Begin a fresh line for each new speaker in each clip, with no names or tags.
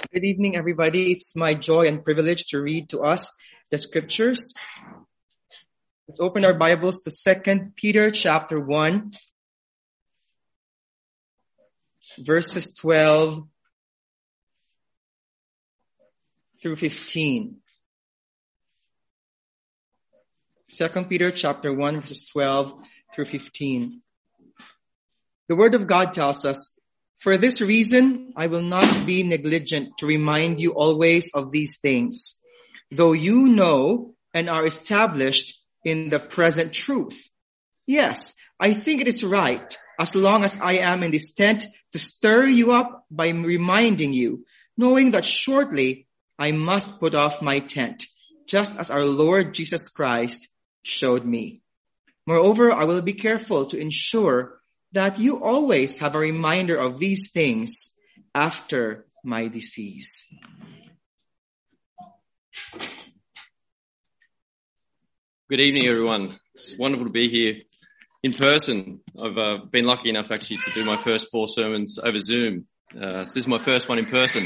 Good evening, everybody. It's my joy and privilege to read to us the scriptures. Let's open our Bibles to 2 Peter chapter 1, verses 12 through 15. 2 Peter chapter 1, verses 12 through 15. The Word of God tells us, "For this reason, I will not be negligent to remind you always of these things, though you know and are established in the present truth. Yes, I think it is right, as long as I am in this tent, to stir you up by reminding you, knowing that shortly I must put off my tent, just as our Lord Jesus Christ showed me. Moreover, I will be careful to ensure that you always have a reminder of these things after my decease."
Good evening, everyone. It's wonderful to be here in person. I've been lucky enough actually to do my first 4 sermons over Zoom. This is my first one in person.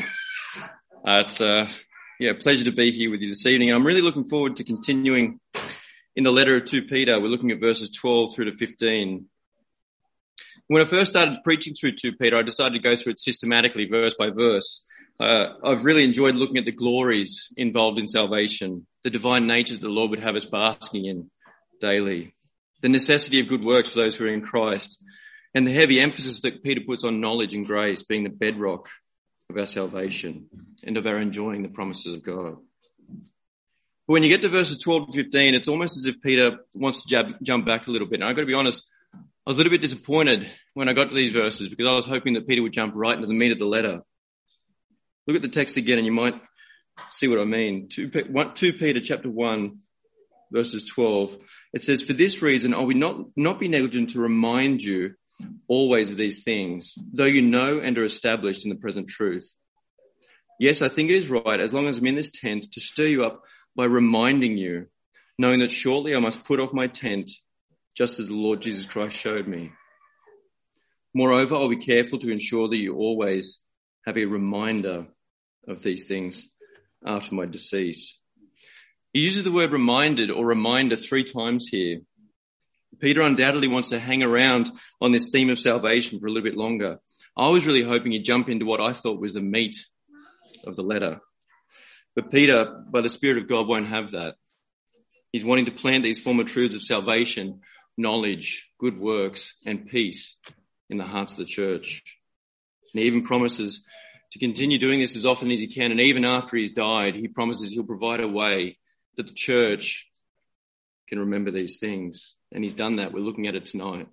It's a pleasure to be here with you this evening. I'm really looking forward to continuing in the letter of 2 Peter. We're looking at verses 12 through to 15. When I first started preaching through 2 Peter, I decided to go through it systematically, verse by verse. I've really enjoyed looking at the glories involved in salvation, the divine nature that the Lord would have us basking in daily, the necessity of good works for those who are in Christ, and the heavy emphasis that Peter puts on knowledge and grace being the bedrock of our salvation and of our enjoying the promises of God. But when you get to verses 12 to 15, it's almost as if Peter wants to jump back a little bit. And I've got to be honest, I was a little bit disappointed when I got to these verses because I was hoping that Peter would jump right into the meat of the letter. Look at the text again and you might see what I mean. 2 Peter chapter 1, verses 12. It says, "For this reason, I will not be negligent to remind you always of these things, though you know and are established in the present truth. Yes, I think it is right, as long as I'm in this tent, to stir you up by reminding you, knowing that shortly I must put off my tent, just as the Lord Jesus Christ showed me. Moreover, I'll be careful to ensure that you always have a reminder of these things after my decease." He uses the word reminded or reminder 3 times here. Peter undoubtedly wants to hang around on this theme of salvation for a little bit longer. I was really hoping he'd jump into what I thought was the meat of the letter. But Peter, by the Spirit of God, won't have that. He's wanting to plant these former truths of salvation, knowledge, good works, and peace in the hearts of the church. And he even promises to continue doing this as often as he can. And even after he's died, he promises he'll provide a way that the church can remember these things. And he's done that. We're looking at it tonight.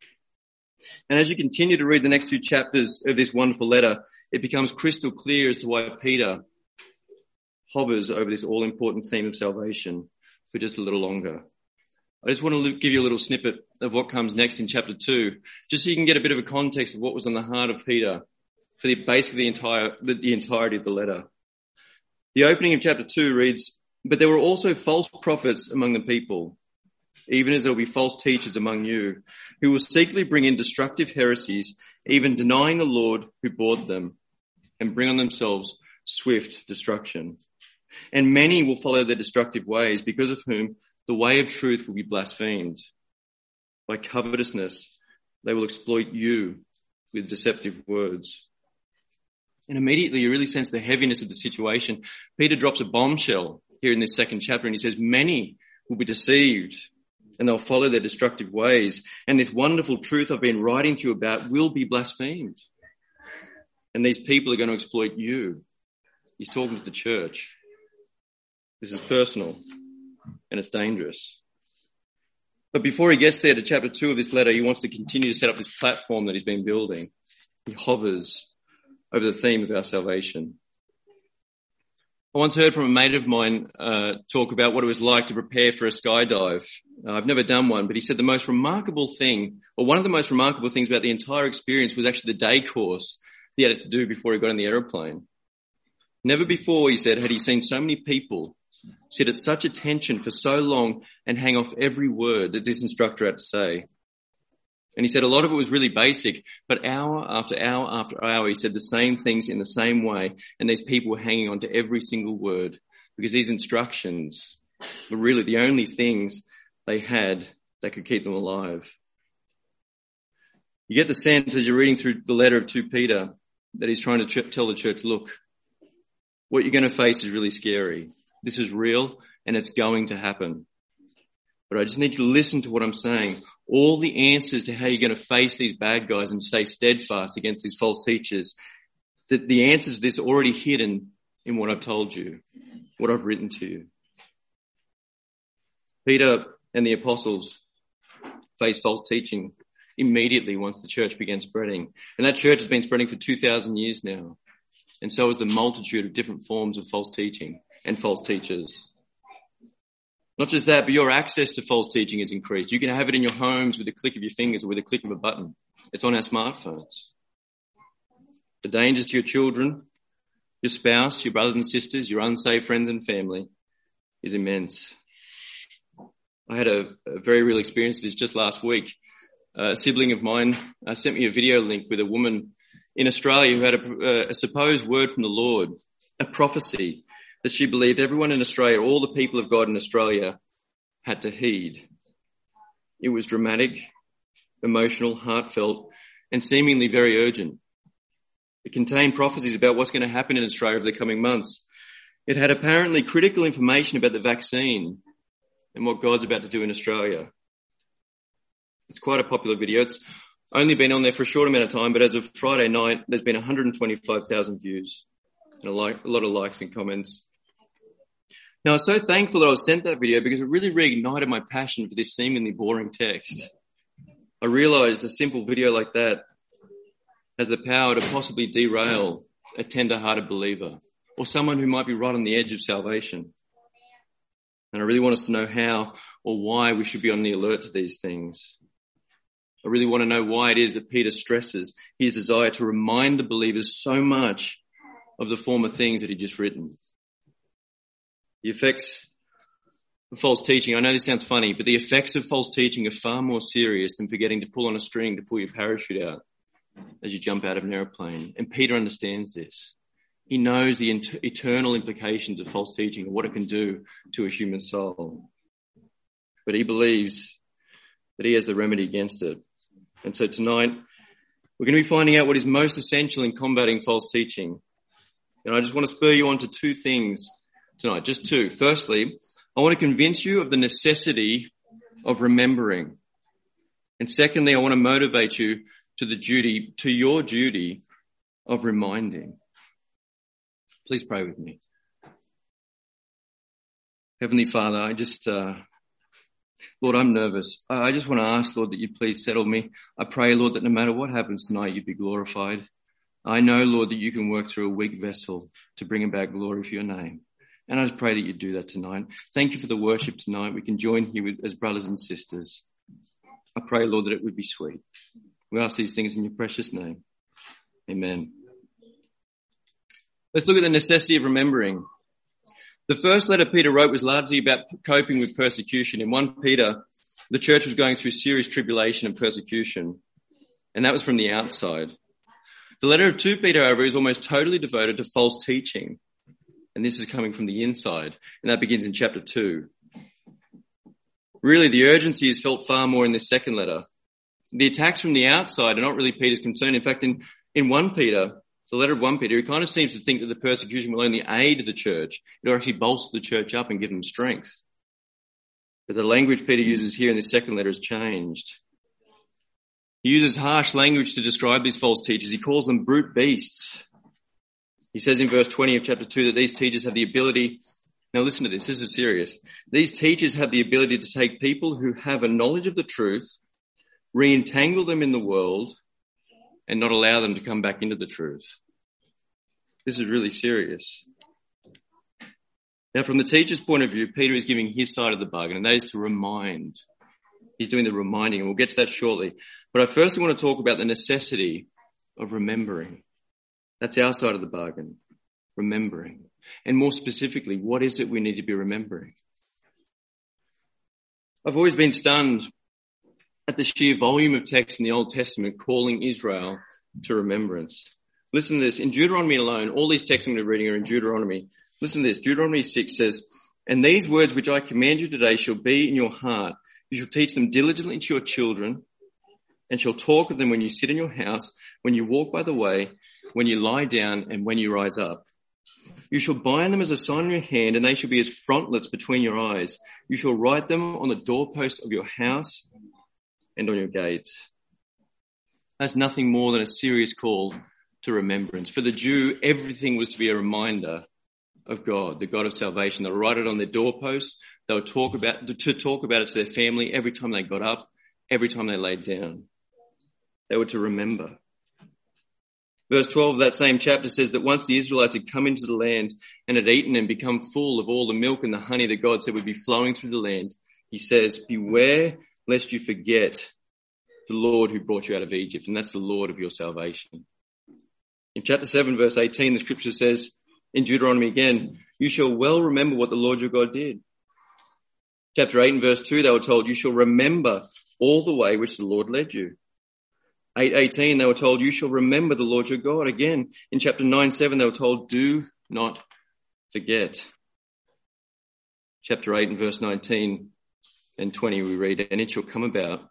And as you continue to read the next 2 chapters of this wonderful letter, it becomes crystal clear as to why Peter hovers over this all-important theme of salvation for just a little longer. I just want to give you a little snippet of what comes next in chapter 2, just so you can get a bit of a context of what was on the heart of Peter for basically the entirety of the letter. The opening of chapter 2 reads, "But there were also false prophets among the people, even as there will be false teachers among you, who will secretly bring in destructive heresies, even denying the Lord who bought them, and bring on themselves swift destruction. And many will follow their destructive ways, because of whom the way of truth will be blasphemed. By covetousness, they will exploit you with deceptive words." And immediately you really sense the heaviness of the situation. Peter drops a bombshell here in this second chapter, and he says, many will be deceived and they'll follow their destructive ways. And this wonderful truth I've been writing to you about will be blasphemed. And these people are going to exploit you. He's talking to the church. This is personal. And it's dangerous. But before he gets there to chapter 2 of this letter, he wants to continue to set up this platform that he's been building. He hovers over the theme of our salvation. I once heard from a mate of mine talk about what it was like to prepare for a skydive. I've never done one, but he said the most remarkable thing, or one of the most remarkable things about the entire experience was actually the day course he had to do before he got in the aeroplane. Never before, he said, had he seen so many people sit at such attention for so long and hang off every word that this instructor had to say. And he said a lot of it was really basic, but hour after hour after hour, he said the same things in the same way. And these people were hanging on to every single word because these instructions were really the only things they had that could keep them alive. You get the sense as you're reading through the letter of 2 Peter that he's trying to tell the church, look, what you're going to face is really scary. This is real and it's going to happen. But I just need you to listen to what I'm saying. All the answers to how you're going to face these bad guys and stay steadfast against these false teachers, that the answers to this are already hidden in what I've told you, what I've written to you. Peter and the apostles faced false teaching immediately once the church began spreading. And that church has been spreading for 2,000 years now. And so has the multitude of different forms of false teaching and false teachers. Not just that, but your access to false teaching has increased. You can have it in your homes with a click of your fingers or with a click of a button. It's on our smartphones. The dangers to your children, your spouse, your brothers and sisters, your unsaved friends and family is immense. I had a very real experience of this just last week. A sibling of mine sent me a video link with a woman in Australia who had a supposed word from the Lord, a prophecy that she believed everyone in Australia, all the people of God in Australia, had to heed. It was dramatic, emotional, heartfelt, and seemingly very urgent. It contained prophecies about what's going to happen in Australia over the coming months. It had apparently critical information about the vaccine and what God's about to do in Australia. It's quite a popular video. It's only been on there for a short amount of time, but as of Friday night, there's been 125,000 views and a lot of likes and comments. Now, I was so thankful that I was sent that video because it really reignited my passion for this seemingly boring text. I realized a simple video like that has the power to possibly derail a tender-hearted believer or someone who might be right on the edge of salvation. And I really want us to know how or why we should be on the alert to these things. I really want to know why it is that Peter stresses his desire to remind the believers so much of the former things that he'd just written. The effects of false teaching, I know this sounds funny, but the effects of false teaching are far more serious than forgetting to pull on a string to pull your parachute out as you jump out of an airplane. And Peter understands this. He knows the eternal implications of false teaching and what it can do to a human soul. But he believes that he has the remedy against it. And so tonight, we're going to be finding out what is most essential in combating false teaching. And I just want to spur you on to 2 things tonight, just 2. Firstly, I want to convince you of the necessity of remembering. And secondly, I want to motivate you to your duty of reminding. Please pray with me. Heavenly Father, Lord, I'm nervous. I just want to ask, Lord, that you please settle me. I pray, Lord, that no matter what happens tonight, you'd be glorified. I know, Lord, that you can work through a weak vessel to bring about glory for your name. And I just pray that you do that tonight. Thank you for the worship tonight. We can join here as brothers and sisters. I pray, Lord, that it would be sweet. We ask these things in your precious name. Amen. Let's look at the necessity of remembering. The first letter Peter wrote was largely about coping with persecution. In 1 Peter, the church was going through serious tribulation and persecution, and that was from the outside. The letter of 2 Peter, however, is almost totally devoted to false teaching, and this is coming from the inside, and that begins in chapter 2. Really, the urgency is felt far more in this second letter. The attacks from the outside are not really Peter's concern. In fact, in 1 Peter, the letter of 1 Peter, he kind of seems to think that the persecution will only aid the church. It'll actually bolster the church up and give them strength. But the language Peter uses here in this second letter has changed. He uses harsh language to describe these false teachers. He calls them brute beasts. He says in verse 20 of chapter 2 that these teachers have the ability, now listen to this is serious. These teachers have the ability to take people who have a knowledge of the truth, re-entangle them in the world, and not allow them to come back into the truth. This is really serious. Now, from the teacher's point of view, Peter is giving his side of the bargain, and that is to remind. He's doing the reminding, and we'll get to that shortly. But I first want to talk about the necessity of remembering. That's our side of the bargain, remembering. And more specifically, what is it we need to be remembering? I've always been stunned at the sheer volume of text in the Old Testament calling Israel to remembrance. Listen to this. In Deuteronomy alone, all these texts I'm going to be reading are in Deuteronomy. Listen to this. Deuteronomy 6 says, "And these words which I command you today shall be in your heart. You shall teach them diligently to your children, and shall talk of them when you sit in your house, when you walk by the way, when you lie down, and when you rise up. You shall bind them as a sign on your hand, and they shall be as frontlets between your eyes. You shall write them on the doorpost of your house and on your gates." That's nothing more than a serious call to remembrance. For the Jew, everything was to be a reminder of God, the God of salvation. They'll write it on their doorposts. They'll talk about it to their family every time they got up, every time they laid down. They were to remember. Verse 12 of that same chapter says that once the Israelites had come into the land and had eaten and become full of all the milk and the honey that God said would be flowing through the land, he says, "Beware lest you forget the Lord who brought you out of Egypt." And that's the Lord of your salvation. In chapter 7, verse 18, the scripture says, in Deuteronomy again, "You shall well remember what the Lord your God did." Chapter 8 and verse 2, they were told, "You shall remember all the way which the Lord led you." 8:18, they were told, "You shall remember the Lord your God." Again, in chapter 9:7, they were told, "Do not forget." Chapter 8 and verse 19 and 20, we read, "And it shall come about,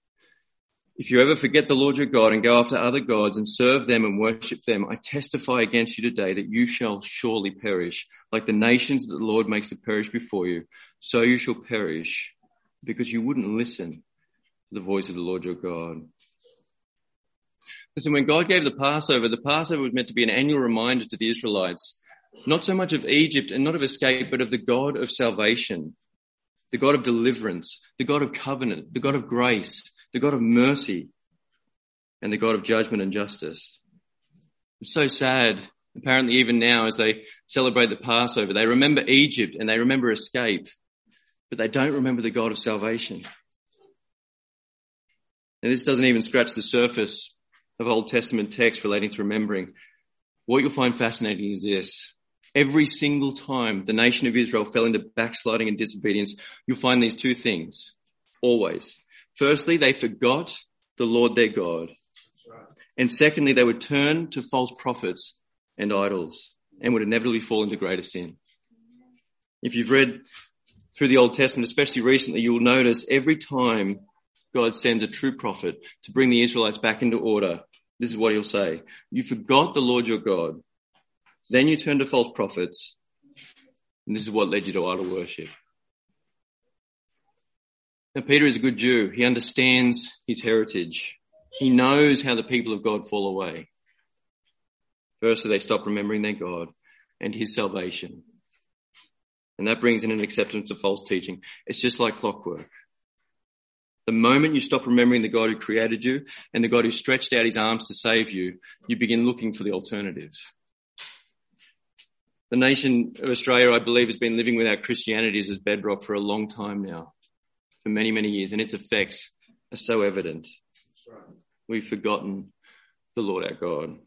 if you ever forget the Lord your God and go after other gods and serve them and worship them, I testify against you today that you shall surely perish. Like the nations that the Lord makes to perish before you, so you shall perish, because you wouldn't listen to the voice of the Lord your God." Listen, when God gave the Passover was meant to be an annual reminder to the Israelites, not so much of Egypt and not of escape, but of the God of salvation, the God of deliverance, the God of covenant, the God of grace, the God of mercy, and the God of judgment and justice. It's so sad, apparently even now as they celebrate the Passover, they remember Egypt and they remember escape, but they don't remember the God of salvation. And this doesn't even scratch the surface of Old Testament texts relating to remembering. What you'll find fascinating is this. Every single time the nation of Israel fell into backsliding and disobedience, you'll find these two things, always. Firstly, they forgot the Lord their God. And secondly, they would turn to false prophets and idols and would inevitably fall into greater sin. If you've read through the Old Testament, especially recently, you'll notice every time God sends a true prophet to bring the Israelites back into order, this is what he'll say. "You forgot the Lord your God. Then you turned to false prophets. And this is what led you to idol worship." Now, Peter is a good Jew. He understands his heritage. He knows how the people of God fall away. Firstly, they stop remembering their God and his salvation. And that brings in an acceptance of false teaching. It's just like clockwork. The moment you stop remembering the God who created you and the God who stretched out his arms to save you, you begin looking for the alternatives. The nation of Australia, I believe, has been living without Christianity as bedrock for a long time now, for many, many years, and its effects are so evident. We've forgotten the Lord our God.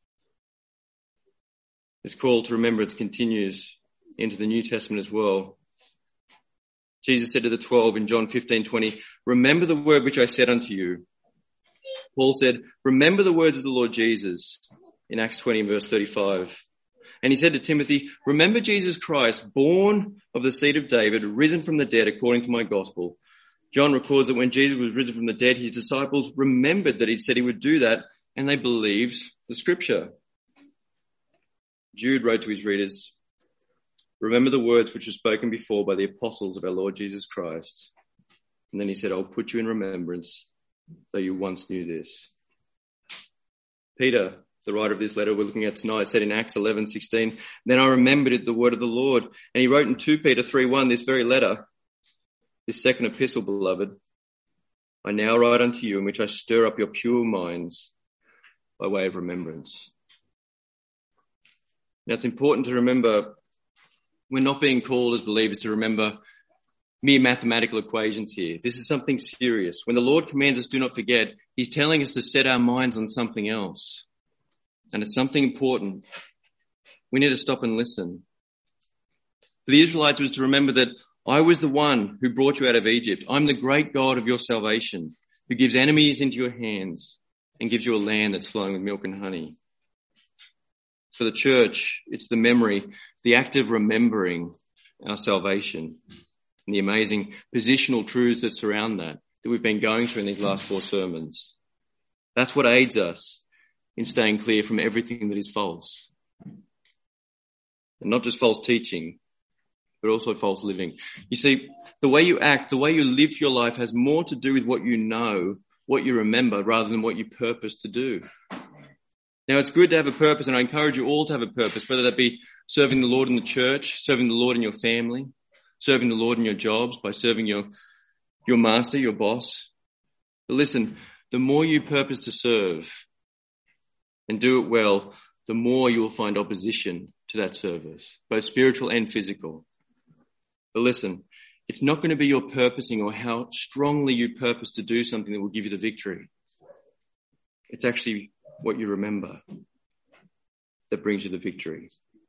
This call to remembrance continues into the New Testament as well. Jesus said to the 12 in John 15:20, "Remember the word which I said unto you." Paul said, "Remember the words of the Lord Jesus," in Acts 20 verse 35. And he said to Timothy, "Remember Jesus Christ, born of the seed of David, risen from the dead according to my gospel." John records that when Jesus was risen from the dead, his disciples remembered that he said he would do that, and they believed the scripture. Jude wrote to his readers, "Remember the words which were spoken before by the apostles of our Lord Jesus Christ." And then he said, "I'll put you in remembrance, though you once knew this." Peter, the writer of this letter we're looking at tonight, said in Acts 11:16, "Then I remembered the word of the Lord." And he wrote in 2 Peter 3:1, this very letter, this second epistle, beloved, "I now write unto you, in which I stir up your pure minds by way of remembrance." Now it's important to remember we're not being called as believers to remember mere mathematical equations here. This is something serious. When the Lord commands us do not forget, he's telling us to set our minds on something else. And it's something important. We need to stop and listen. For the Israelites, it was to remember that I was the one who brought you out of Egypt. I'm the great God of your salvation. who gives enemies into your hands and gives you a land that's flowing with milk and honey. For the church, it's the memory, the act of remembering our salvation and the amazing positional truths that surround that we've been going through in these last 4 sermons. That's what aids us in staying clear from everything that is false. And not just false teaching, but also false living. You see, the way you act, the way you live your life has more to do with what you know, what you remember, rather than what you purpose to do. Now, it's good to have a purpose, and I encourage you all to have a purpose, whether that be serving the Lord in the church, serving the Lord in your family, serving the Lord in your jobs, by serving your master, your boss. But listen, the more you purpose to serve and do it well, the more you will find opposition to that service, both spiritual and physical. But listen, it's not going to be your purposing or how strongly you purpose to do something that will give you the victory. It's actually what you remember that brings you the victory.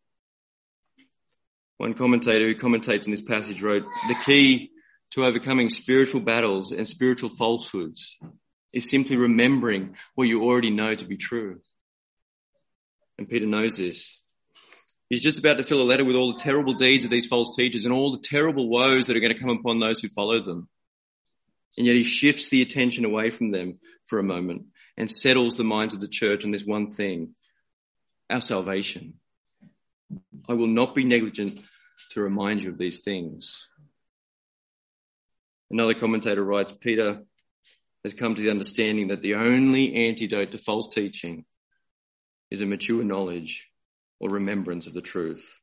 One commentator who commentates in this passage wrote, "The key to overcoming spiritual battles and spiritual falsehoods is simply remembering what you already know to be true." And Peter knows this. He's just about to fill a letter with all the terrible deeds of these false teachers and all the terrible woes that are going to come upon those who follow them. And yet he shifts the attention away from them for a moment and settles the minds of the church on this one thing, our salvation. "I will not be negligent to remind you of these things." Another commentator writes, Peter has come to the understanding that the only antidote to false teaching is a mature knowledge or remembrance of the truth.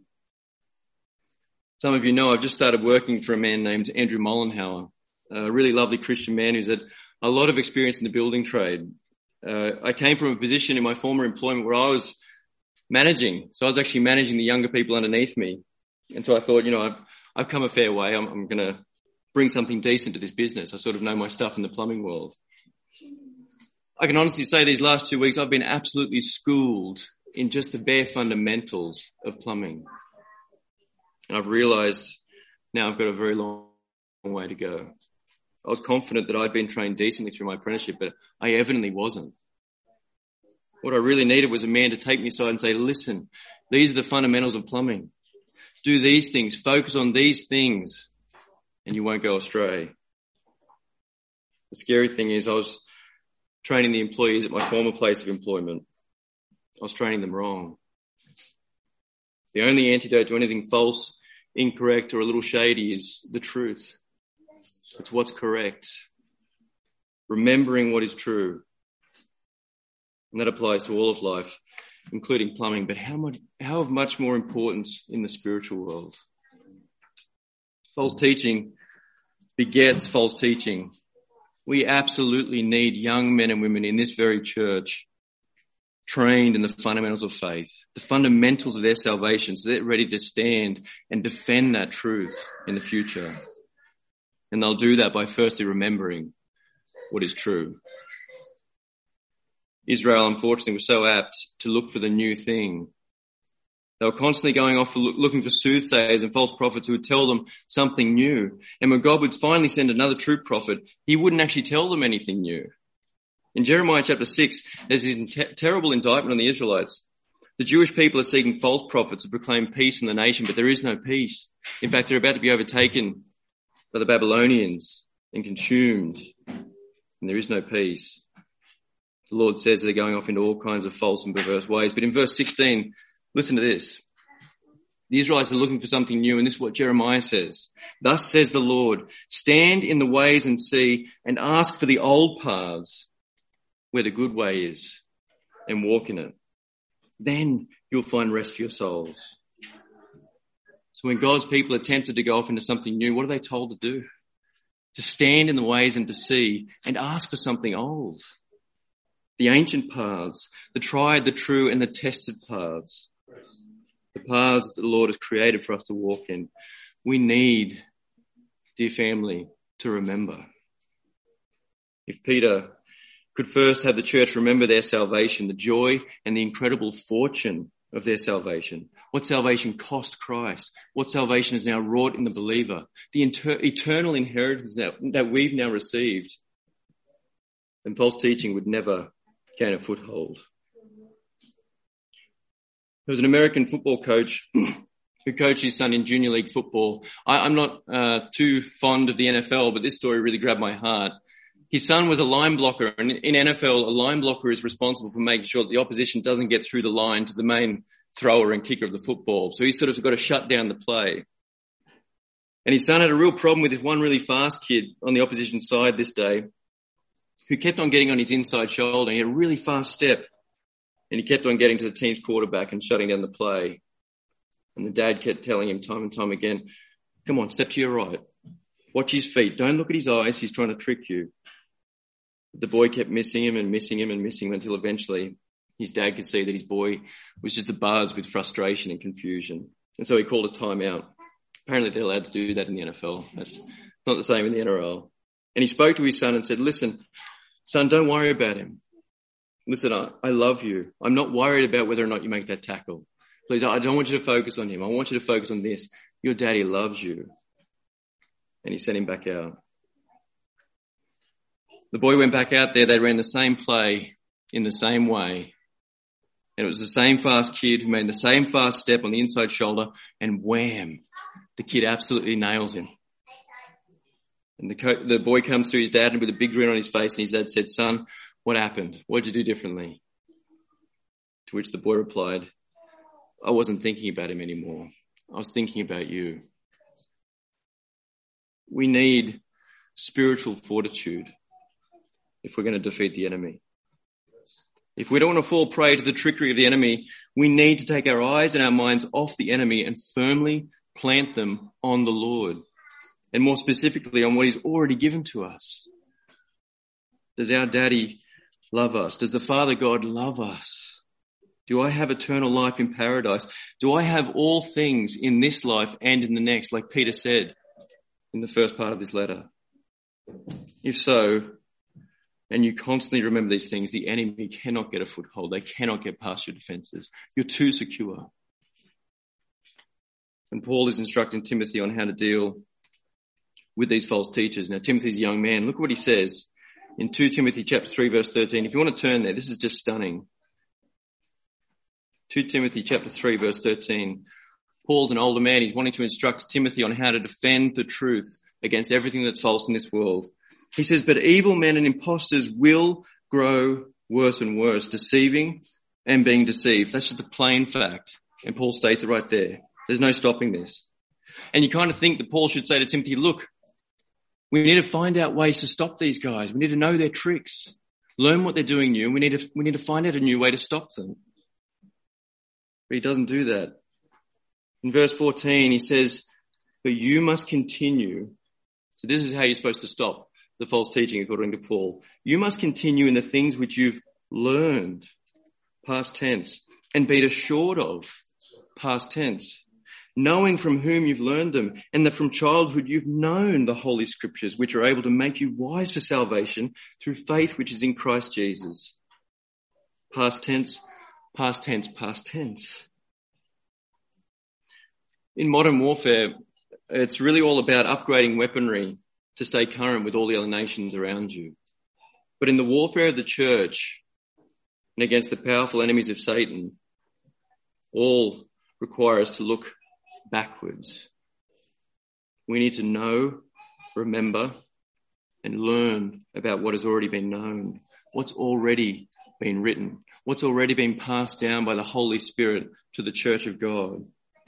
Some of you know I've just started working for a man named Andrew Mollenhauer, a really lovely Christian man who's had a lot of experience in the building trade. I came from a position in my former employment where I was managing. So I was actually managing the younger people underneath me. And so I thought, I've come a fair way. I'm going to bring something decent to this business. I sort of know my stuff in the plumbing world. I can honestly say these last 2 weeks I've been absolutely schooled in just the bare fundamentals of plumbing. And I've realized now I've got a very long way to go. I was confident that I'd been trained decently through my apprenticeship, but I evidently wasn't. What I really needed was a man to take me aside and say, "Listen, these are the fundamentals of plumbing. Do these things, focus on these things, and you won't go astray." The scary thing is I was training the employees at my former place of employment. I was training them wrong. The only antidote to anything false, incorrect, or a little shady is the truth. It's what's correct. Remembering what is true. And that applies to all of life, including plumbing, but how of much more importance in the spiritual world. False teaching begets false teaching. We absolutely need young men and women in this very church trained in the fundamentals of faith, the fundamentals of their salvation, so they're ready to stand and defend that truth in the future. And they'll do that by firstly remembering what is true. Israel, unfortunately, was so apt to look for the new thing. They were constantly going off looking for soothsayers and false prophets who would tell them something new. And when God would finally send another true prophet, he wouldn't actually tell them anything new. In Jeremiah chapter 6, there's this terrible indictment on the Israelites. The Jewish people are seeking false prophets to proclaim peace in the nation, but there is no peace. In fact, they're about to be overtaken by the Babylonians and consumed, and there is no peace. The Lord says they're going off into all kinds of false and perverse ways. But in verse 16, listen to this. The Israelites are looking for something new, and this is what Jeremiah says. "Thus says the Lord, stand in the ways and see, and ask for the old paths where the good way is, and walk in it. Then you'll find rest for your souls." So when God's people are tempted to go off into something new, what are they told to do? To stand in the ways and to see, and ask for something old. The ancient paths, the tried, the true, and the tested paths. The paths that the Lord has created for us to walk in. We need, dear family, to remember. If Peter could first have the church remember their salvation, the joy and the incredible fortune of their salvation, what salvation cost Christ, what salvation is now wrought in the believer, the eternal inheritance that we've now received, and false teaching would never gain a foothold. There was an American football coach who coached his son in junior league football. I'm not too fond of the NFL, but this story really grabbed my heart. His son was a line blocker, and in NFL, a line blocker is responsible for making sure that the opposition doesn't get through the line to the main thrower and kicker of the football. So he's sort of got to shut down the play. And his son had a real problem with this one really fast kid on the opposition side this day who kept on getting on his inside shoulder. He had a really fast step, and he kept on getting to the team's quarterback and shutting down the play. And the dad kept telling him time and time again, come on, step to your right. Watch his feet. Don't look at his eyes. He's trying to trick you. The boy kept missing him until eventually his dad could see that his boy was just abuzz with frustration and confusion. And so he called a timeout. Apparently they're allowed to do that in the NFL. That's not the same in the NRL. And he spoke to his son and said, listen, son, don't worry about him. Listen, I love you. I'm not worried about whether or not you make that tackle. Please, I don't want you to focus on him. I want you to focus on this. Your daddy loves you. And he sent him back out. The boy went back out there. They ran the same play in the same way. And it was the same fast kid who made the same fast step on the inside shoulder, and wham, the kid absolutely nails him. And the boy comes to his dad with a big grin on his face, and his dad said, son, what happened? What did you do differently? To which the boy replied, I wasn't thinking about him anymore. I was thinking about you. We need spiritual fortitude if we're going to defeat the enemy. If we don't want to fall prey to the trickery of the enemy, we need to take our eyes and our minds off the enemy and firmly plant them on the Lord, and more specifically on what he's already given to us. Does our daddy love us? Does the Father God love us? Do I have eternal life in paradise? Do I have all things in this life and in the next, like Peter said in the first part of this letter? If so, and you constantly remember these things, the enemy cannot get a foothold. They cannot get past your defenses. You're too secure. And Paul is instructing Timothy on how to deal with these false teachers. Now, Timothy's a young man. Look what he says in 2 Timothy chapter 3, verse 13. If you want to turn there, this is just stunning. 2 Timothy chapter 3, verse 13. Paul's an older man. He's wanting to instruct Timothy on how to defend the truth against everything that's false in this world. He says, but evil men and impostors will grow worse and worse, deceiving and being deceived. That's just a plain fact. And Paul states it right there. There's no stopping this. And you kind of think that Paul should say to Timothy, look, we need to find out ways to stop these guys. We need to know their tricks, learn what they're doing new, and we need to find out a new way to stop them. But he doesn't do that. In verse 14, he says, but you must continue. So this is how you're supposed to stop the false teaching, according to Paul. You must continue in the things which you've learned, past tense, and been assured of, past tense, knowing from whom you've learned them, and that from childhood you've known the Holy Scriptures, which are able to make you wise for salvation through faith which is in Christ Jesus. Past tense, past tense, past tense. In modern warfare, it's really all about upgrading weaponry to stay current with all the other nations around you. But in the warfare of the church and against the powerful enemies of Satan, all require us to look backwards. We need to know, remember, and learn about what has already been known, what's already been written, what's already been passed down by the Holy Spirit to the church of God.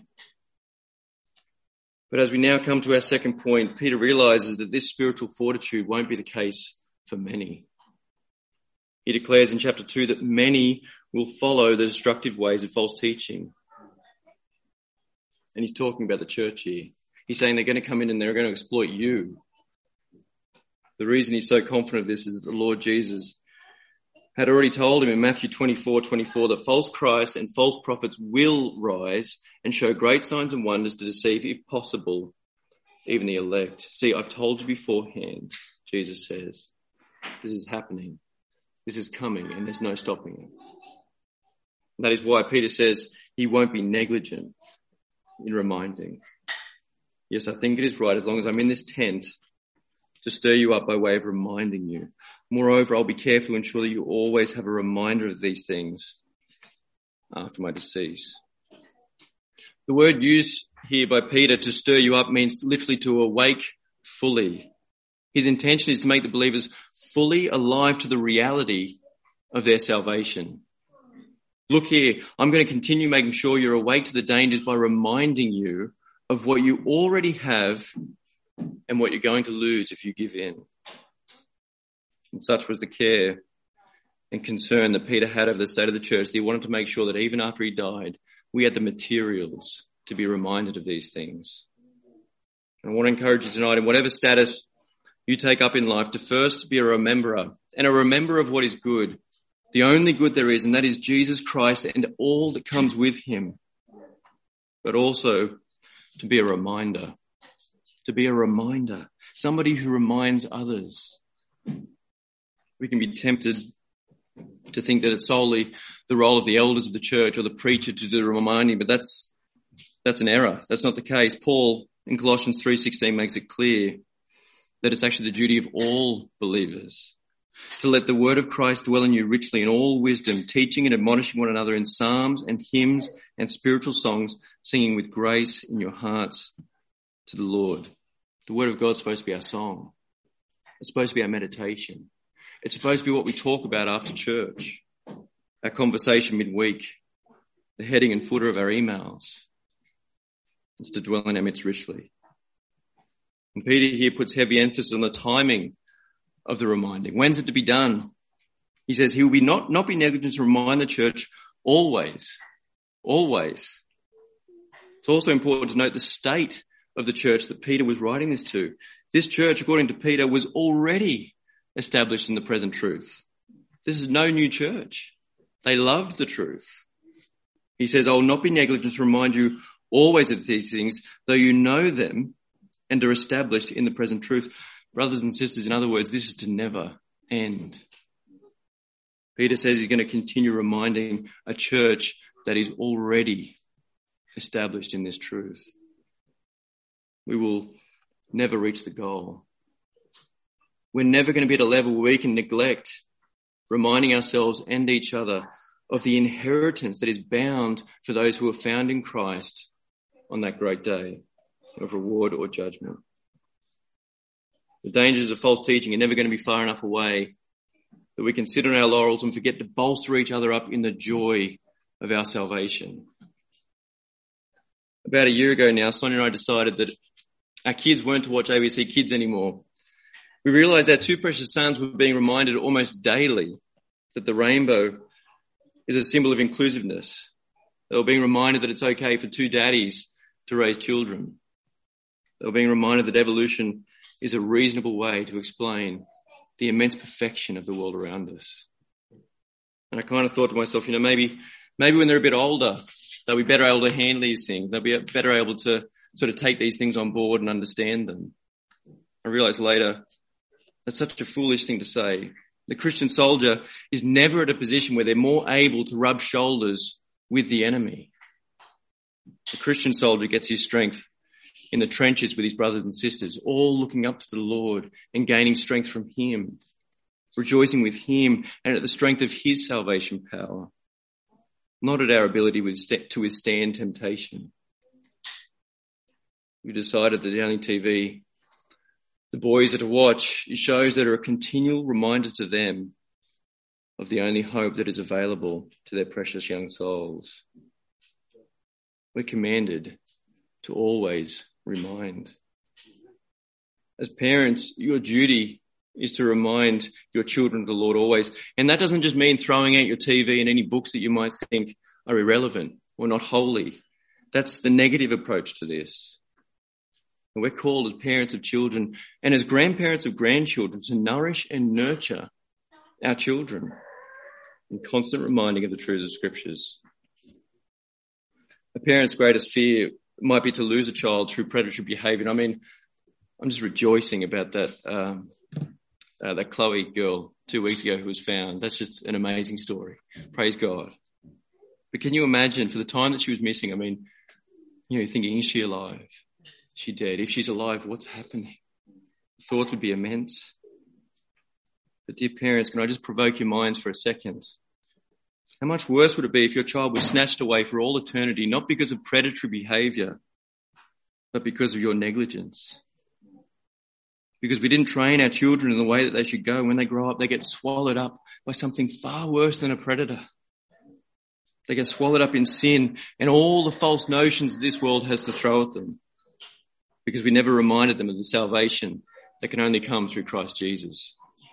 But as we now come to our second point, Peter realizes that this spiritual fortitude won't be the case for many. He declares in chapter 2 that many will follow the destructive ways of false teaching. And he's talking about the church here. He's saying they're going to come in and they're going to exploit you. The reason he's so confident of this is that the Lord Jesus had already told him in Matthew 24:24 that false Christs and false prophets will rise and show great signs and wonders to deceive, if possible, even the elect. See, I've told you beforehand, Jesus says. This is happening. This is coming, and there's no stopping it. That is why Peter says he won't be negligent in reminding. Yes, I think it is right, as long as I'm in this tent, to stir you up by way of reminding you. Moreover, I'll be careful to ensure that you always have a reminder of these things after my decease. The word used here by Peter to stir you up means literally to awake fully. His intention is to make the believers fully alive to the reality of their salvation. Look here, I'm going to continue making sure you're awake to the dangers by reminding you of what you already have and what you're going to lose if you give in. And such was the care and concern that Peter had over the state of the church, that he wanted to make sure that even after he died, we had the materials to be reminded of these things. And I want to encourage you tonight, in whatever status you take up in life, to first be a rememberer, and a rememberer of what is good, the only good there is, and that is Jesus Christ and all that comes with him. But also to be a reminder, somebody who reminds others. We can be tempted to think that it's solely the role of the elders of the church or the preacher to do the reminding, but that's an error. That's not the case. Paul in Colossians 3:16 makes it clear that it's actually the duty of all believers to let the word of Christ dwell in you richly in all wisdom, teaching and admonishing one another in psalms and hymns and spiritual songs, singing with grace in your hearts to the Lord. The word of God is supposed to be our song. It's supposed to be our meditation. It's supposed to be what we talk about after church, our conversation midweek, the heading and footer of our emails. It's to dwell in our midst richly. And Peter here puts heavy emphasis on the timing of the reminding. When's it to be done? He says he will be not be negligent to remind the church always. Always. It's also important to note the state of the church that Peter was writing this to. This church, according to Peter, was already established in the present truth. This is no new church. They loved the truth. He says, I will not be negligent to remind you always of these things, though you know them and are established in the present truth. Brothers and sisters, in other words, this is to never end. Peter says he's going to continue reminding a church that is already established in this truth. We will never reach the goal. We're never going to be at a level where we can neglect reminding ourselves and each other of the inheritance that is bound for those who are found in Christ on that great day of reward or judgment. The dangers of false teaching are never going to be far enough away that we can sit on our laurels and forget to bolster each other up in the joy of our salvation. About a year ago now, Sonia and I decided that our kids weren't to watch ABC Kids anymore. We realised our two precious sons were being reminded almost daily that the rainbow is a symbol of inclusiveness. They were being reminded that it's okay for two daddies to raise children. They were being reminded that evolution is a reasonable way to explain the immense perfection of the world around us. And I kind of thought to myself, maybe when they're a bit older, they'll be better able to handle these things. They'll be better able to sort of take these things on board and understand them. I realised later that's such a foolish thing to say. The Christian soldier is never at a position where they're more able to rub shoulders with the enemy. The Christian soldier gets his strength in the trenches with his brothers and sisters, all looking up to the Lord and gaining strength from him, rejoicing with him and at the strength of his salvation power, not at our ability to withstand temptation. We decided that the only TV the boys are to watch is shows that are a continual reminder to them of the only hope that is available to their precious young souls. We're commanded to always remind. As parents, your duty is to remind your children of the Lord always. And that doesn't just mean throwing out your TV and any books that you might think are irrelevant or not holy. That's the negative approach to this. And we're called as parents of children and as grandparents of grandchildren to nourish and nurture our children in constant reminding of the truths of Scriptures. A parent's greatest fear might be to lose a child through predatory behaviour. I mean, I'm just rejoicing about that Chloe girl 2 weeks ago who was found. That's just an amazing story. Praise God. But can you imagine for the time that she was missing? I mean, thinking, is she alive? Is she dead? If she's alive, what's happening? The thoughts would be immense. But dear parents, can I just provoke your minds for a second? How much worse would it be if your child was snatched away for all eternity, not because of predatory behavior, but because of your negligence? Because we didn't train our children in the way that they should go. When they grow up, they get swallowed up by something far worse than a predator. They get swallowed up in sin and all the false notions that this world has to throw at them. Because we never reminded them of the salvation that can only come through Christ Jesus.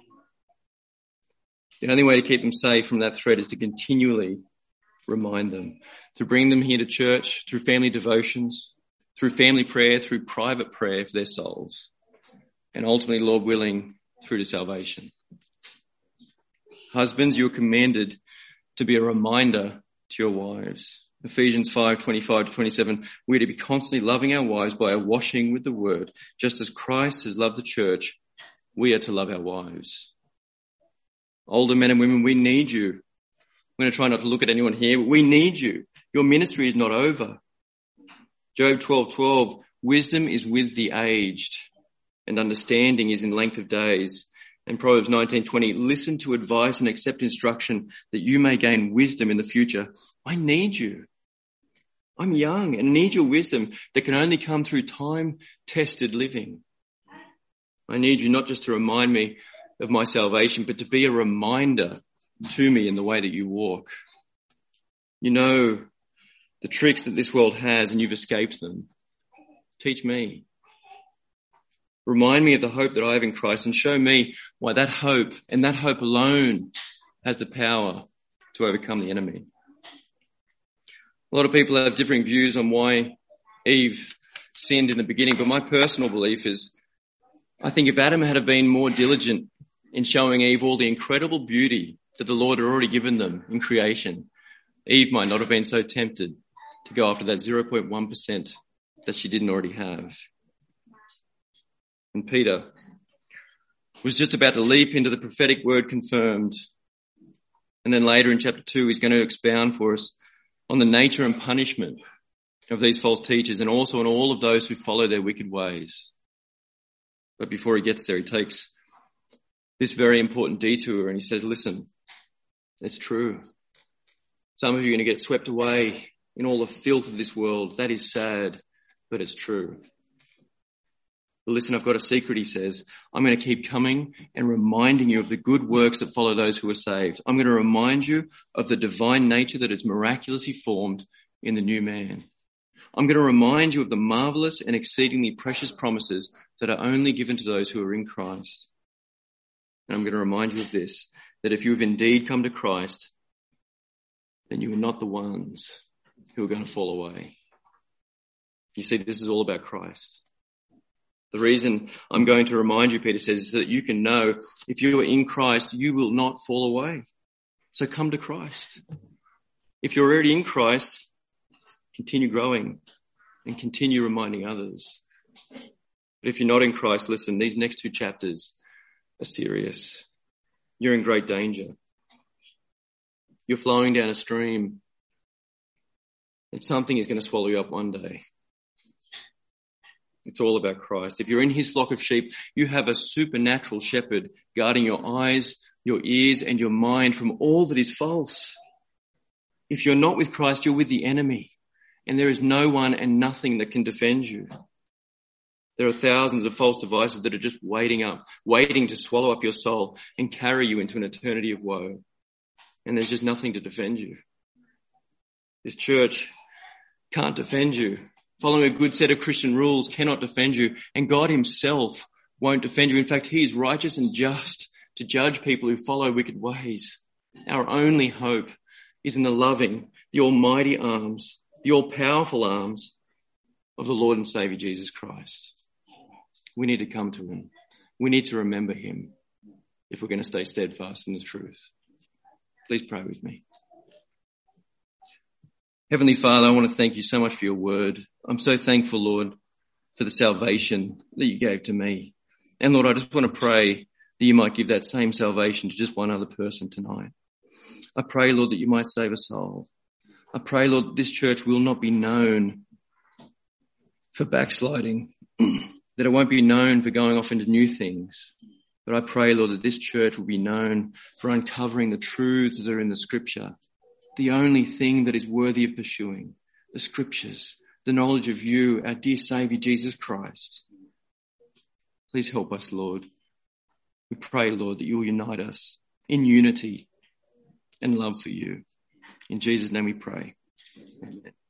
The only way to keep them safe from that threat is to continually remind them, to bring them here to church through family devotions, through family prayer, through private prayer for their souls, and ultimately, Lord willing, through to salvation. Husbands, you're commanded to be a reminder to your wives. Ephesians 5:25-27, we're to be constantly loving our wives by our washing with the word. Just as Christ has loved the church, we are to love our wives. Older men and women, we need you. I'm going to try not to look at anyone here, but we need you. Your ministry is not over. Job 12:12, wisdom is with the aged, and understanding is in length of days. And Proverbs 19:20, listen to advice and accept instruction that you may gain wisdom in the future. I need you. I'm young and need your wisdom that can only come through time-tested living. I need you not just to remind me of my salvation, but to be a reminder to me in the way that you walk. You know the tricks that this world has and you've escaped them. Teach me. Remind me of the hope that I have in Christ and show me why that hope and that hope alone has the power to overcome the enemy. A lot of people have differing views on why Eve sinned in the beginning, but my personal belief is I think if Adam had been more diligent in showing Eve all the incredible beauty that the Lord had already given them in creation, Eve might not have been so tempted to go after that 0.1% that she didn't already have. And Peter was just about to leap into the prophetic word confirmed. And then later in chapter 2, he's going to expound for us on the nature and punishment of these false teachers and also on all of those who follow their wicked ways. But before he gets there, he takes this very important detour and he says, listen, it's true. Some of you are going to get swept away in all the filth of this world. That is sad, but it's true. But listen, I've got a secret, he says. I'm going to keep coming and reminding you of the good works that follow those who are saved. I'm going to remind you of the divine nature that is miraculously formed in the new man. I'm going to remind you of the marvelous and exceedingly precious promises that are only given to those who are in Christ. And I'm going to remind you of this, that if you have indeed come to Christ, then you are not the ones who are going to fall away. You see, this is all about Christ. The reason I'm going to remind you, Peter says, is that you can know if you are in Christ, you will not fall away. So come to Christ. If you're already in Christ, continue growing and continue reminding others. But if you're not in Christ, listen, these next 2 chapters are serious. You're in great danger. You're flowing down a stream and something is going to swallow you up one day. It's all about Christ. If you're in his flock of sheep, you have a supernatural shepherd guarding your eyes, your ears, and your mind from all that is false. If you're not with Christ, you're with the enemy, and there is no one and nothing that can defend you. There are thousands of false devices that are just waiting to swallow up your soul and carry you into an eternity of woe. And there's just nothing to defend you. This church can't defend you. Following a good set of Christian rules cannot defend you, and God himself won't defend you. In fact, he is righteous and just to judge people who follow wicked ways. Our only hope is in the loving, the almighty arms, the all-powerful arms of the Lord and Saviour Jesus Christ. We need to come to him. We need to remember him if we're going to stay steadfast in the truth. Please pray with me. Heavenly Father, I want to thank you so much for your word. I'm so thankful, Lord, for the salvation that you gave to me. And Lord, I just want to pray that you might give that same salvation to just one other person tonight. I pray, Lord, that you might save a soul. I pray, Lord, this church will not be known for backsliding. that it won't be known for going off into new things. But I pray, Lord, that this church will be known for uncovering the truths that are in the scripture, the only thing that is worthy of pursuing, the scriptures, the knowledge of you, our dear Saviour, Jesus Christ. Please help us, Lord. We pray, Lord, that you will unite us in unity and love for you. In Jesus' name we pray. Amen.